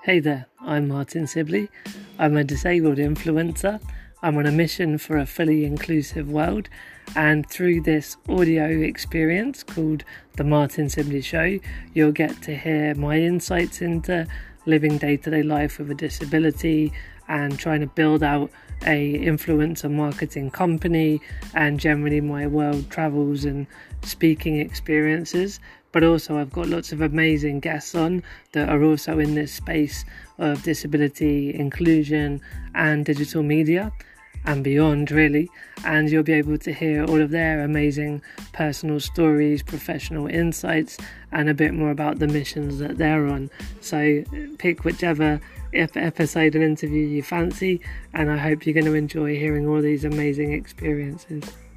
Hey there, I'm Martin Sibley. I'm a disabled influencer. I'm on a mission for a fully inclusive world, and through this audio experience called The Martin Sibley Show, you'll get to hear my insights into living day-to-day life with a disability and trying to build out a influencer marketing company, and generally my world travels and speaking experiences. But also I've got lots of amazing guests on that are also in this space of disability inclusion and digital media and beyond, really. And you'll be able to hear all of their amazing personal stories, professional insights, and a bit more about the missions that they're on. So pick whichever episode and interview you fancy, and I hope you're going to enjoy hearing all these amazing experiences.